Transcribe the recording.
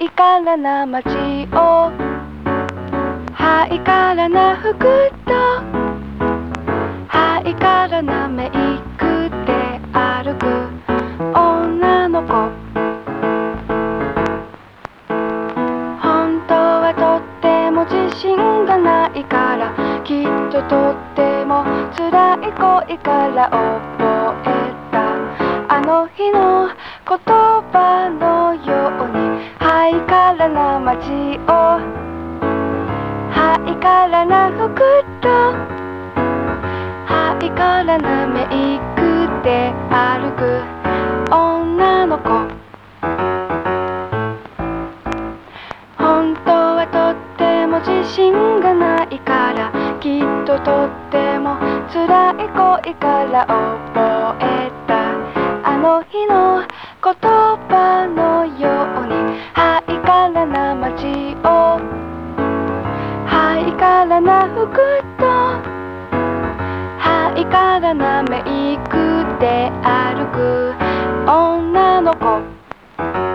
イカラな街をハイカラな服とハイカラなメイクで歩く女の子。本当はとっても自信がないから、きっととっても辛い恋から覚えたあの日の言葉のように、ハイカラな街をハイカラな服とハイカラなメイクで歩く女の子。本当はとっても自信がないから、きっととっても辛い恋から覚えたあの日の言葉のように、ハイカラな街をハイカラな服とハイカラなメイクで歩く女の子。